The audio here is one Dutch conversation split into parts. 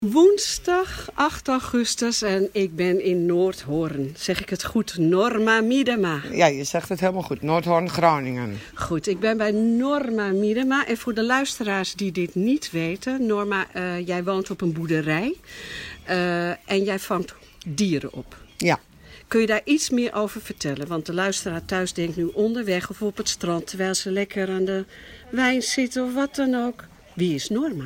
Woensdag 8 augustus en ik ben in Noordhoorn. Zeg ik het goed? Norma Miedema. Ja, je zegt het helemaal goed. Noordhoorn, Groningen. Goed, ik ben bij Norma Miedema. En voor de luisteraars die dit niet weten. Norma, jij woont op een boerderij. En jij vangt dieren op. Ja. Kun je daar iets meer over vertellen? Want de luisteraar thuis denkt nu onderweg of op het strand, terwijl ze lekker aan de wijn zitten of wat dan ook. Wie is Norma?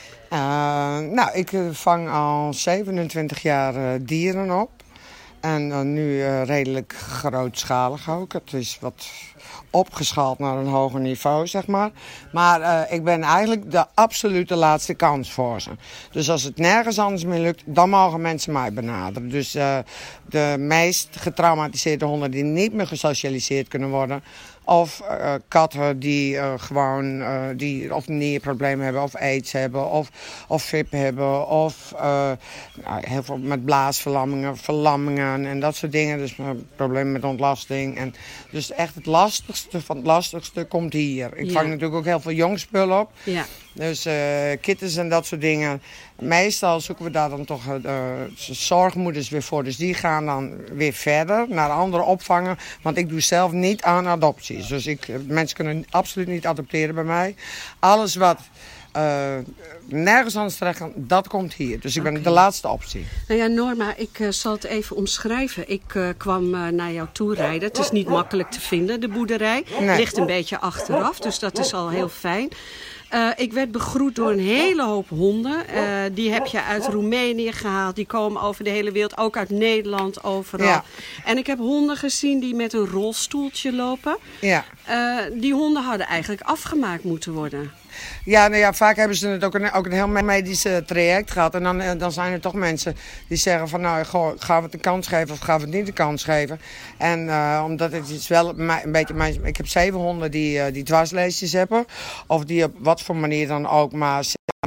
Ik vang al 27 jaar dieren op. En nu redelijk grootschalig ook. Het is wat opgeschaald naar een hoger niveau, zeg maar. Maar ik ben eigenlijk de absolute laatste kans voor ze. Dus als het nergens anders meer lukt, dan mogen mensen mij benaderen. Dus de meest getraumatiseerde honden die niet meer gesocialiseerd kunnen worden. Of katten die die of nierproblemen hebben, of aids hebben, of VIP hebben, of heel veel met blaasverlammingen, verlammingen en dat soort dingen. Dus problemen met ontlasting. En dus echt het lastigste van het lastigste komt hier. Ik vang natuurlijk ook heel veel jongspul op. Ja. Dus kittens en dat soort dingen. Meestal zoeken we daar dan toch zorgmoeders weer voor. Dus die gaan dan weer verder naar andere opvangen. Want ik doe zelf niet aan adopties. Dus mensen kunnen absoluut niet adopteren bij mij. Alles wat nergens anders terecht kan, dat komt hier. Dus ik ben de laatste optie. Nou ja, Norma, ik zal het even omschrijven. Ik kwam naar jou toe rijden. Het is niet makkelijk te vinden, de boerderij. Nee. Ligt een beetje achteraf, dus dat is al heel fijn. Ik werd begroet door een hele hoop honden. Die heb je uit Roemenië gehaald. Die komen over de hele wereld, ook uit Nederland, overal. Ja. En ik heb honden gezien die met een rolstoeltje lopen. Ja. Die honden hadden eigenlijk afgemaakt moeten worden. Ja, nou ja, vaak hebben ze het ook een heel medisch traject gehad. En dan zijn er toch mensen die zeggen van nou, gaan we het een kans geven of gaan we het niet een kans geven. En omdat het is wel een beetje... Ik heb 7 honden die dwarsleesjes hebben. Of die op wat voor manier dan ook maar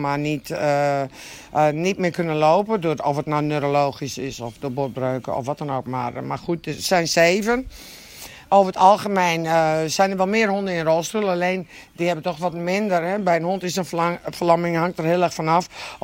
niet meer kunnen lopen. Of het nou neurologisch is of door botbreuken of wat dan ook. Maar goed, er zijn 7. Over het algemeen zijn er wel meer honden in rolstoel. Alleen die hebben toch wat minder. Hè. Bij een hond is een verlamming hangt er heel erg vanaf.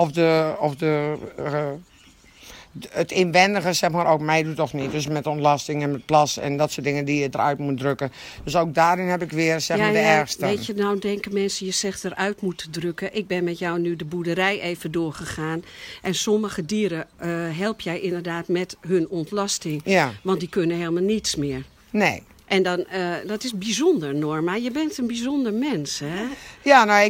Het inwendige zeg maar ook meedoet of niet. Dus met ontlasting en met plas en dat soort dingen die je eruit moet drukken. Dus ook daarin heb ik weer zeg maar de ergste. Weet je, nou denken mensen je zegt eruit moeten drukken. Ik ben met jou nu de boerderij even doorgegaan. En sommige dieren help jij inderdaad met hun ontlasting. Ja. Want die kunnen helemaal niets meer. Nee. En dan, dat is bijzonder, Norma. Je bent een bijzonder mens, hè? Ja, nou,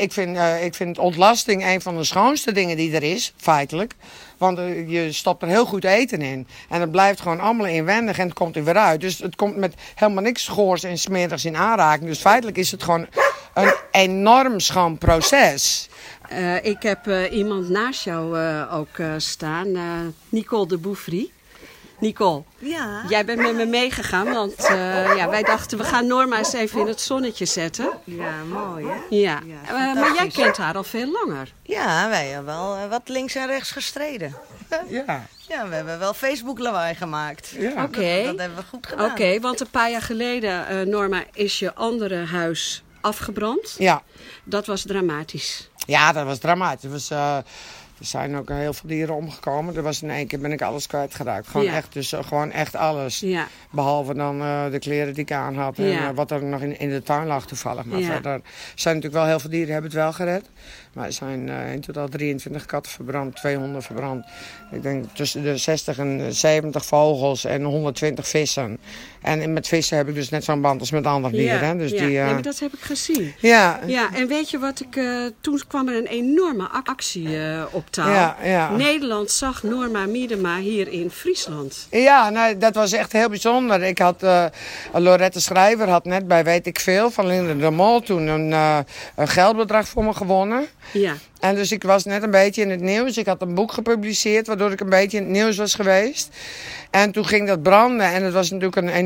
ik vind ontlasting een van de schoonste dingen die er is, feitelijk. Want je stopt er heel goed eten in. En het blijft gewoon allemaal inwendig en het komt er weer uit. Dus het komt met helemaal niks schoors en smerigs in aanraking. Dus feitelijk is het gewoon een enorm schoon proces. Ik heb iemand naast jou ook staan, Nicole de Bouffry. Nicole, ja. Jij bent met me meegegaan, want wij dachten we gaan Norma eens even in het zonnetje zetten. Ja, mooi hè? Ja, maar jij kent haar al veel langer. Ja, wij hebben wel wat links en rechts gestreden. Ja. Ja, we hebben wel Facebook lawaai gemaakt. Ja. Oké. Dat hebben we goed gedaan. Oké, want een paar jaar geleden, Norma, is je andere huis afgebrand. Ja. Dat was dramatisch. Ja, dat was dramatisch. Er zijn ook heel veel dieren omgekomen. Er was in 1 keer ben ik alles kwijtgeraakt. Gewoon echt alles. Ja. Behalve dan de kleren die ik aan had. En wat er nog in de tuin lag toevallig. Maar verder zijn natuurlijk wel heel veel dieren hebben het wel gered. Maar er zijn in totaal 23 katten verbrand, 2 honden verbrand. Ik denk tussen de 60 en 70 vogels en 120 vissen. En met vissen heb ik dus net zo'n band als met andere dieren. Hè? Dus nee, maar dat heb ik gezien. Ja. Ja, en weet je wat toen kwam er een enorme actie op taal. Ja, ja. Nederland zag Norma Miedema hier in Friesland. Ja, nou, dat was echt heel bijzonder. Ik had, Lorette Schrijver had net bij Weet ik Veel van Linda de Mol toen een geldbedrag voor me gewonnen. Ja. En dus ik was net een beetje in het nieuws. Ik had een boek gepubliceerd waardoor ik een beetje in het nieuws was geweest. En toen ging dat branden en het was natuurlijk een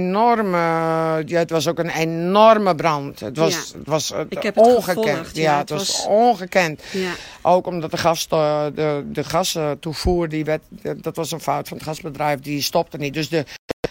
enorme brand. Het was ik heb het ongekend. Gevolgd, het was ongekend. Ja. Ook omdat de gastoevoer, dat was een fout van het gasbedrijf, die stopte niet. Dus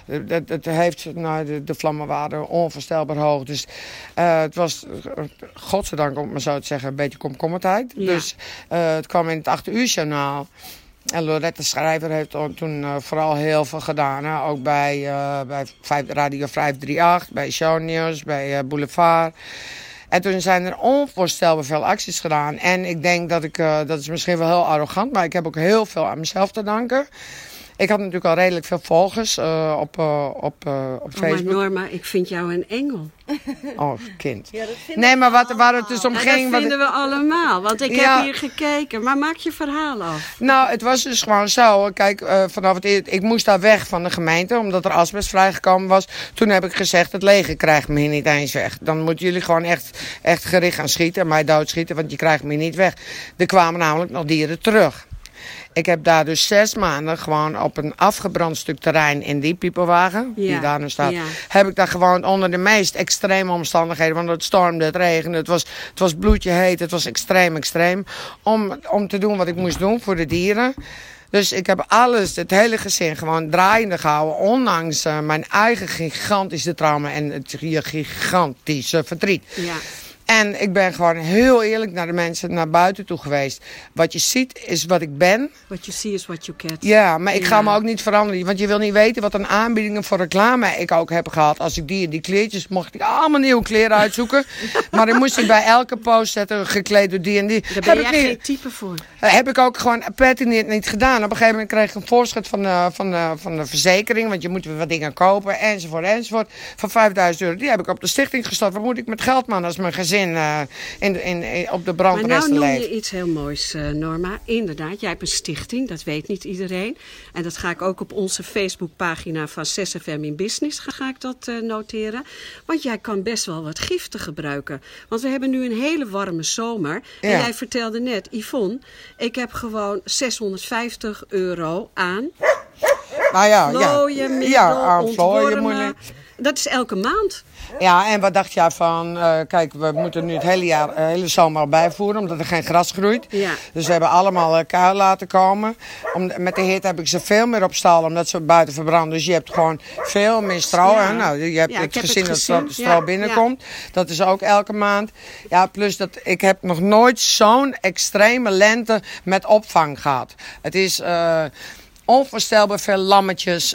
Het heeft, de vlammen waren onvoorstelbaar hoog. Dus het was, godzijdank om het maar zo te zeggen, een beetje komkommertijd. Ja. Dus het kwam in het 8 uur journaal. En Lorette Schrijver heeft toen vooral heel veel gedaan. Hè? Ook bij Radio 538, bij Shownieuws, bij Boulevard. En toen zijn er onvoorstelbaar veel acties gedaan. En ik denk dat is misschien wel heel arrogant, maar ik heb ook heel veel aan mezelf te danken. Ik had natuurlijk al redelijk veel volgers op Facebook. Maar Norma, ik vind jou een engel. Oh, kind. Ja, nee, maar waar het dus om ging... Dat vinden we allemaal, want ik heb hier gekeken. Maar maak je verhaal af. Nou, het was dus gewoon zo. Kijk, ik moest daar weg van de gemeente, omdat er asbest vrijgekomen was. Toen heb ik gezegd, het leger krijgt me hier niet eens weg. Dan moeten jullie gewoon echt gericht gaan schieten en mij doodschieten, want je krijgt me niet weg. Er kwamen namelijk nog dieren terug. Ik heb daar dus 6 maanden gewoon op een afgebrand stuk terrein in die piepelwagen, die daar nu staat, heb ik daar gewoon onder de meest extreme omstandigheden, want het stormde, het regende, het was bloedje heet, het was extreem, om te doen wat ik moest doen voor de dieren. Dus ik heb het hele gezin gewoon draaiende gehouden, ondanks mijn eigen gigantische trauma en het gigantische verdriet. Ja. En ik ben gewoon heel eerlijk naar de mensen naar buiten toe geweest. Wat je ziet is wat ik ben. What you see is what you get. Ja, maar ik ga me ook niet veranderen. Want je wil niet weten wat een aanbiedingen voor reclame ik ook heb gehad. Als ik die kleertjes mocht ik allemaal nieuwe kleren uitzoeken. Maar dan moest ik bij elke post zetten gekleed door die en die. Daar ben jij geen type voor. Heb ik ook gewoon pertinent niet gedaan. Op een gegeven moment kreeg ik een voorschot van de verzekering. Want je moet weer wat dingen kopen enzovoort. Van €5.000. Die heb ik op de stichting gestort. Wat moet ik met geld, man, als mijn gezin op de brandresten leeft? Maar nou noem je iets heel moois, Norma. Inderdaad, jij hebt een stichting. Dat weet niet iedereen. En dat ga ik ook op onze Facebookpagina van 6FM in Business ga ik dat noteren. Want jij kan best wel wat giften gebruiken. Want we hebben nu een hele warme zomer. En jij vertelde net, Yvonne, ik heb gewoon €650 aan. Nou ja, vlooienmiddel, ontwormen. Dat is elke maand. Ja, en wat dacht jij van, kijk, we moeten nu het hele zomer al bijvoeren, omdat er geen gras groeit. Ja. Dus we hebben allemaal kuil laten komen. Met de hitte heb ik ze veel meer op stal, omdat ze buiten verbranden. Dus je hebt gewoon veel meer stro. Ja. Nou, je hebt het gezien dat het stro binnenkomt. Ja. Dat is ook elke maand. Ja, plus dat ik heb nog nooit zo'n extreme lente met opvang gehad. Het is onvoorstelbaar veel lammetjes.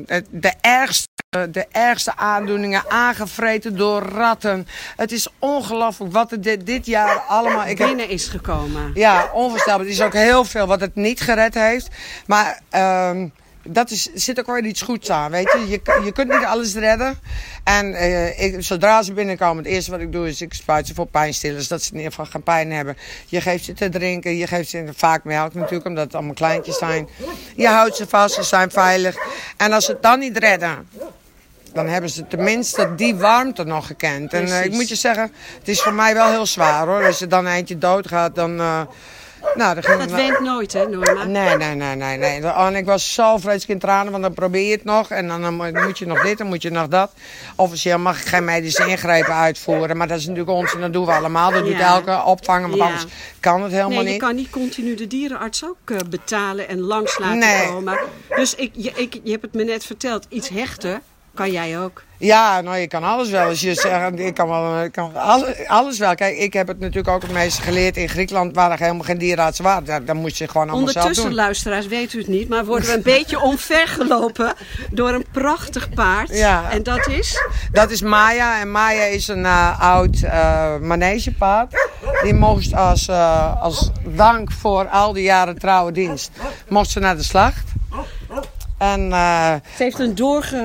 De ergste aandoeningen, aangevreten door ratten. Het is ongelooflijk wat er dit jaar allemaal binnen is gekomen. Ja, onvoorstelbaar. Het is ook heel veel wat het niet gered heeft. Maar zit ook wel iets goeds aan, weet je. Je kunt niet alles redden. En zodra ze binnenkomen, het eerste wat ik doe is ik spuit ze voor pijnstillers, dat ze in ieder geval geen pijn hebben. Je geeft ze te drinken, je geeft ze vaak melk natuurlijk, omdat het allemaal kleintjes zijn. Je houdt ze vast, ze zijn veilig. En als ze het dan niet redden, dan hebben ze tenminste die warmte nog gekend. En ik moet je zeggen, het is voor mij wel heel zwaar, hoor. Als er dan eentje doodgaat, dan... dat went nooit, hè, Norma? Nee. En ik was zo vreselijk in tranen, want dan probeer je het nog. En dan moet je nog dit, dan moet je nog dat. Officieel mag ik geen medische ingrepen uitvoeren. Maar dat is natuurlijk ons en dat doen we allemaal. Dat doet elke opvanger, want anders kan het helemaal niet. Je kan niet continu de dierenarts ook betalen en langs laten komen. Dus je hebt het me net verteld, iets hechten kan jij ook. Ja, nou, je kan alles wel. Als je zegt, ik kan alles wel. Kijk, ik heb het natuurlijk ook het meeste geleerd in Griekenland, waar er helemaal geen dierenarts waren. Dan moest je gewoon allemaal zelf doen. Ondertussen, luisteraars, weet u het niet, maar worden we een beetje omvergelopen door een prachtig paard. Ja. En dat is? Dat is Maya. En Maya is een oud manegepaard. Die mocht als dank voor al die jaren trouwe dienst, mocht ze naar de slacht. En, ze heeft een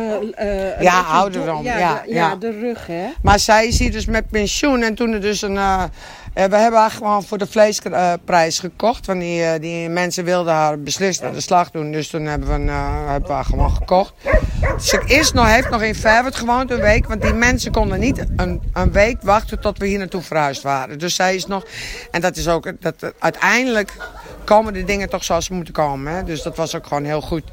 ouderdom. De rug, hè? Maar zij is hier dus met pensioen. En toen er dus we hebben haar gewoon voor de vleesprijs gekocht. Want die mensen wilden haar beslist naar de slag doen. Dus toen hebben we haar gewoon gekocht. Ze heeft nog in Verwert gewoond een week. Want die mensen konden niet een week wachten tot we hier naartoe verhuisd waren. Dus zij is nog... En dat is ook... uiteindelijk komen de dingen toch zoals ze moeten komen. Hè? Dus dat was ook gewoon heel goed.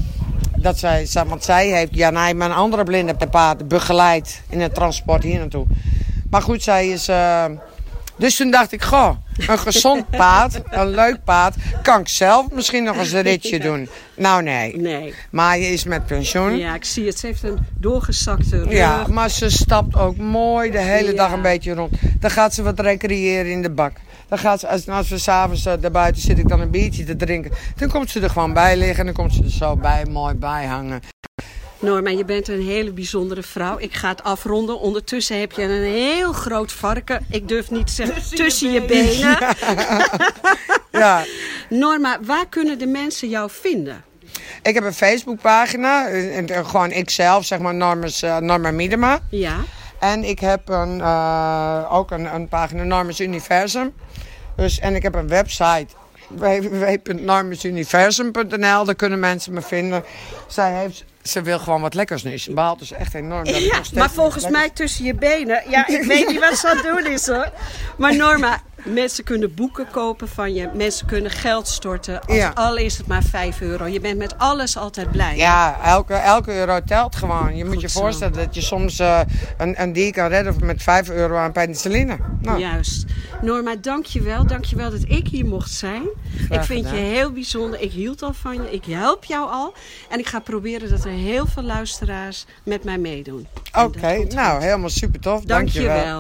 Want zij heeft mijn andere blinde paard begeleid in het transport hier naartoe. Maar goed, zij is... Dus toen dacht ik, Een gezond paard, een leuk paard. Kan ik zelf misschien nog eens een ritje doen? Nou, nee. Maar je is met pensioen. Ja, ik zie het. Ze heeft een doorgezakte rug. Ja, maar ze stapt ook mooi de hele dag een beetje rond. Dan gaat ze wat recreëren in de bak. Dan gaat ze, als we s'avonds daarbuiten zit ik dan een biertje te drinken. Dan komt ze er gewoon bij liggen en dan komt ze er zo mooi bij hangen. Norma, je bent een hele bijzondere vrouw. Ik ga het afronden. Ondertussen heb je een heel groot varken. Ik durf niet te zeggen, tussen je benen. Ja. Norma, waar kunnen de mensen jou vinden? Ik heb een Facebookpagina. Gewoon ikzelf, zeg maar Norma Miedema. Ja. En ik heb ook een pagina Norma's Universum. En ik heb een website www.normusuniversum.nl. Daar kunnen mensen me vinden. Ze wil gewoon wat lekkers nu. Ze behaalt dus echt enorm. Dat ja, maar volgens mij tussen je benen. Ja, ik weet niet wat ze aan het doen is hoor. Maar Norma, mensen kunnen boeken kopen van je. Mensen kunnen geld storten. Al is het maar €5. Je bent met alles altijd blij. Ja, elke euro telt gewoon. Je moet je voorstellen dat je soms een dier kan redden met €5 aan penicilline. Nou. Juist. Norma, dankjewel. Dankjewel dat ik hier mocht zijn. Ik vind je heel bijzonder. Ik hield al van je. Ik help jou al. En ik ga proberen dat er heel veel luisteraars met mij meedoen. Oké, nou helemaal super tof. Dankjewel.